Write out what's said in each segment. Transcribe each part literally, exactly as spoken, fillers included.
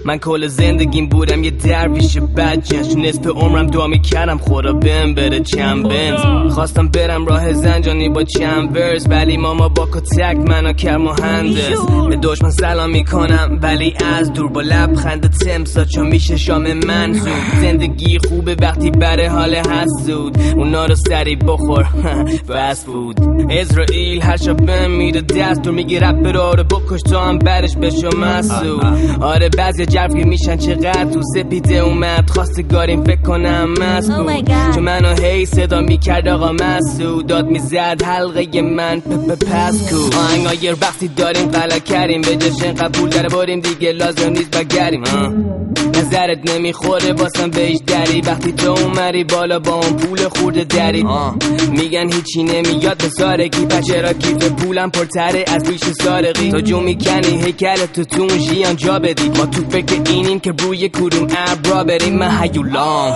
من کل زندگیم بودم یه درویش بدجنس، نصف عمرم دعا میکردم خدا بهم بده چند بنز. خواستم برم راه زنجانی با چند ورس، ولی ماما با کتک منو کرد مهندس. به دشمن سلام میکنم ولی از دور، با لبخند تمسا چون میشه شام من زود. زندگی خوبه وقتی بره حال حسود، اونا رو سری بخور فست فود. اسرائیل هر شب بهم میده دستور، میگه رپ رو بکش تو هم برش بشو مسئول. آره بعضی جرفی میشن چقدر تو سپیده اومد خواستگاریم فکر کنم مسئول، چون منو هی صدا میکرد آقا مسعود، داد میزد حلقه من پس کو. آهنگای وقتی داریم غلط کردیم، به جشن قبول در باریم دیگه لازم نیست بگریم. نظرت نمیخوره باسم بهش دری، وقتی تو اومری بالا با اون پول خورده دری. میگن هیچی نمیاد به سارگی، بچه را کیف پولم پرتره از بیش سارقی. تو جو میکنی هیکلت تو تون شیان جا بدی، ما تو فکر اینیم که روی کدوم ابرا بریم. من هیولام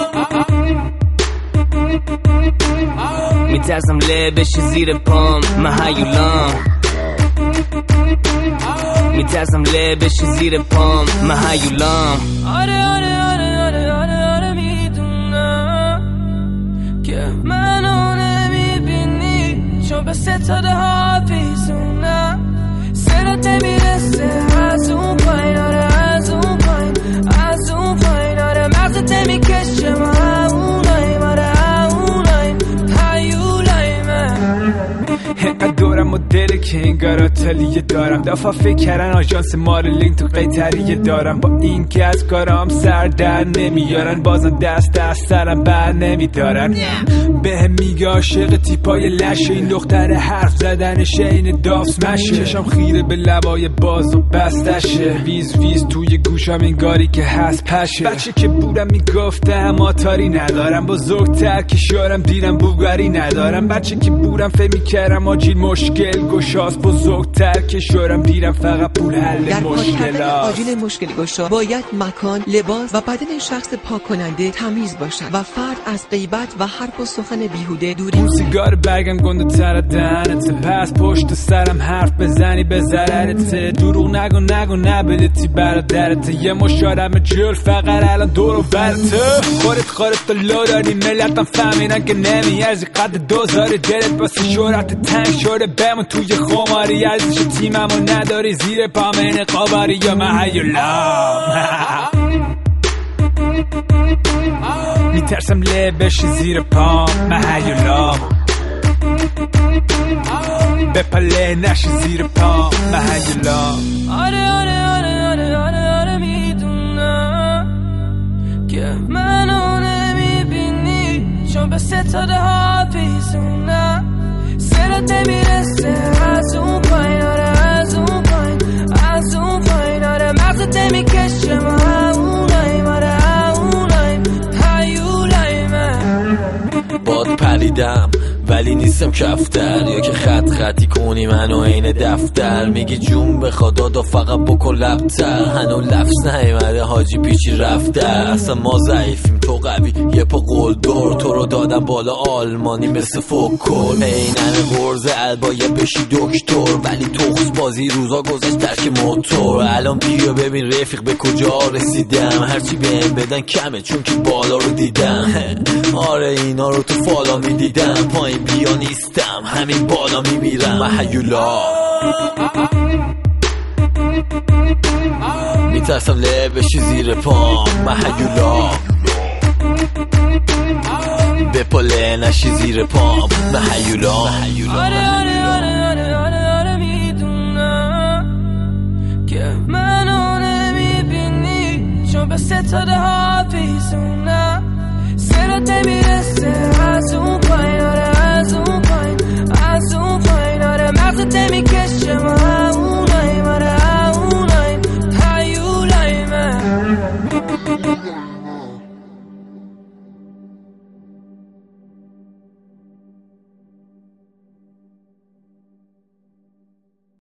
میترسم له بشه زیر پام، من هیولام میترسم له بشه زیر پام، من هیولام. آره آره آره آره آره آره میدونم که منو نمیبینی، چون به ستاره ها پیزونم. سرت نمیرسه از اون پایین، آره از اون پایین از اون پایین. آره مغزت نمیکشه ما هموناییم، آره هموناییم هیولایم. اینقدر دورم و دل که انگار آتلیه دارم، دفعه فکر کردن آژانس مارلینگ تو قیتریه دارم. با این که از کارام سر در نمیارن، بازم دست دست سرم بر نمیدارن. به میگه عاشق تیپای لشه، این دختر حرف زدنشه این دافس مشه. چشم خیره به لبای باز و بستشه، ویز ویز توی گوشم انگاری که هست پشه. بچه که بودم میگفتم آتاری ندارم، بزرگتر که شارم دیدم بوگاری ندارم. بچه که بودم فکر میکردم آجیل مشکل گشاست، بزرگتر که شارم دیدم فقط پول حل مشکلات. در آجیل مشکل گشا باید مکان، لباس و بدن شخص پاک کننده تمیز باشد و فرد از غیبت و حرف و سخن بیهوده دوری. اون سیگار برگم گنده تر دهنت، پس پشت سرم حرف بزنی به ضررت. دروغ نگو نگو نبلتی برادرت، یه مشارم جل فقط الان دور و برته. خورت خورت لو داری ملتم فهمیدن که نمیارزی قد دوزاری، دلت واسه شهرت تنگ شده بمون توی خماری. ارزش تیممو نداری زیر پامن قباری، یا من هیولام میترسم له بشی زیر پام، من هیولام بپله نشی زیر پام، من هیولام. آره آره آره آره آره آره میدونم که منو نمیبینی، چون به ستاره ها پیزونم. سرت نمیرسه از اون پایین، آره از اون پایین از اون پایین. آره مغزت نمیکشه ما هموناییم، آره هموناییم هیولایم. باد پریدم ولی نیستم کفتر، یا که خط خطی کنی منو عین دفتر. میگی جون بخواد دادا فقط بکن لبتر، هنو لفظ نیومده حاجی پیچی رفته. اصلا ما ضعیفیم تو قوی یه پا قول دور، تو رو دادم بالا آلمانی مثل فوکل. اینن غرزه البایه بشی دکتر، ولی تخص بازی روزا گذاشت درک موتور. الان بیا ببین رفیق به کجا رسیدم، هرچی بهم بدن کمه چون که بالا رو دیدم. آره اینا رو تو فالا میدیدم، پایین بیا نیستم همین بالا میمیرم. من هیولا میترسم له بشی زیر پام، من هیولا بپله نشی زیر پام، من هیولا. آره آره آره آره آره آره میدونم که منو نمیبینی، چون به ستاره ها